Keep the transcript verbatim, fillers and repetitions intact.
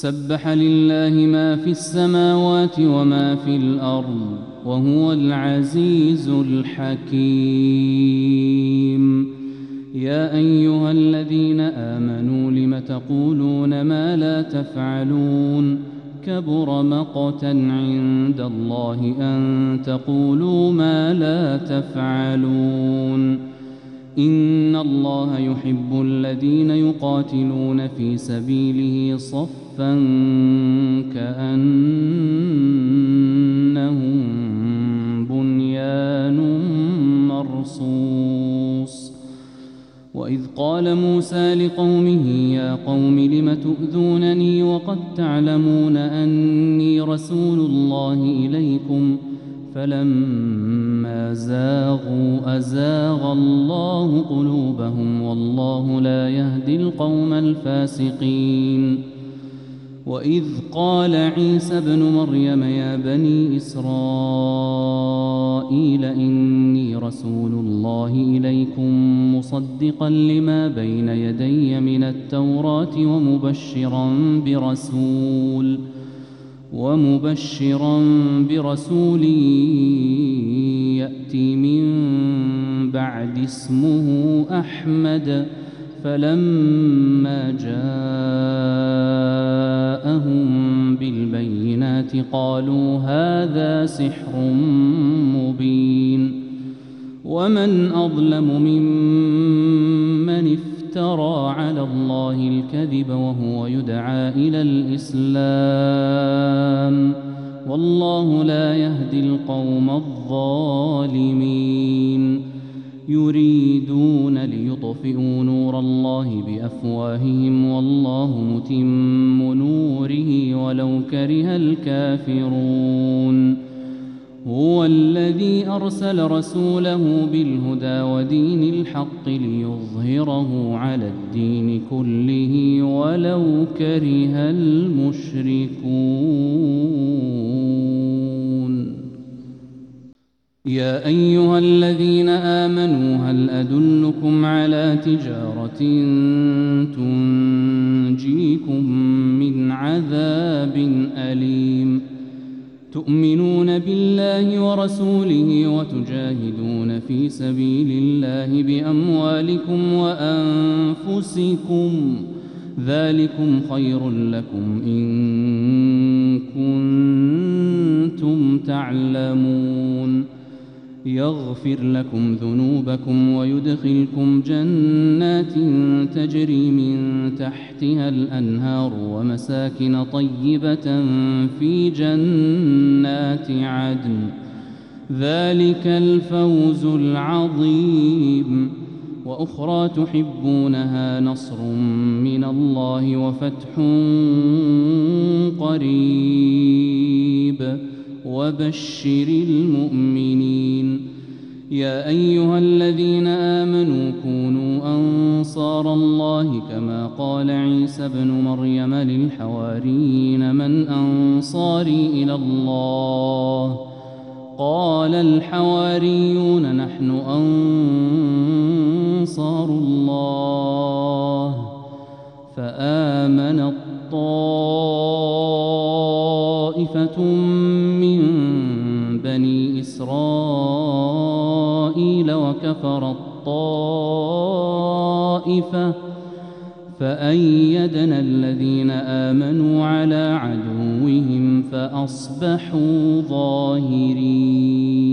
سبح لله ما في السماوات وما في الأرض وهو العزيز الحكيم. يا أيها الذين آمنوا لم تقولون ما لا تفعلون كبر مقتا عند الله أن تقولوا ما لا تفعلون. إن الله يحب الذين يقاتلون في سبيله صفا كأنهم بنيان مرصوص. وإذ قال موسى لقومه يا قوم لم تؤذونني وقد تعلمون أني رسول الله إليكم فلما زاغوا أزاغ الله قلوبهم والله لا يهدي القوم الفاسقين. وإذ قال عيسى ابن مريم يا بني إسرائيل إني رسول الله إليكم مصدقا لما بين يدي من التوراة ومبشرا برسول ومبشرا برسول يأتي من بعد اسمه أحمد. فلما جاءهم بالبينات قالوا هذا سحر مبين. ومن أظلم ممن افترى على الله الكذب وهو يدعى إلى الإسلام والله لا يهدي القوم الظالمين. يريدون ليطفئوا نور الله بأفواههم والله متم نوره ولو كره الكافرون. هو الذي أرسل رسوله بالهدى ودين الحق ليظهره على الدين كله ولو كره المشركون. يا أيها الذين آمنوا هل أدلكم على تجارة تنجيكم من عذاب أليم تؤمنون بالله ورسوله وتجاهدون في سبيل الله بأموالكم وأنفسكم ذلكم خير لكم إن كنتم تعلمون. يغفر لكم ذنوبكم ويدخلكم جنات تجري من تحتها الأنهار ومساكن طيبة في جنات عدن ذلك الفوز العظيم. وأخرى تحبونها نصر من الله وفتح قريب وبشر المؤمنين. يا أيها الذين آمنوا كونوا أنصار الله كما قال عيسى ابن مريم للحواريين من أنصاري إلى الله قال الحواريون نحن أنصار الله. فآمن طائفة من بني إسرائيل وكفر الطائفة فأيدنا الذين آمنوا على عدوهم فأصبحوا ظاهرين.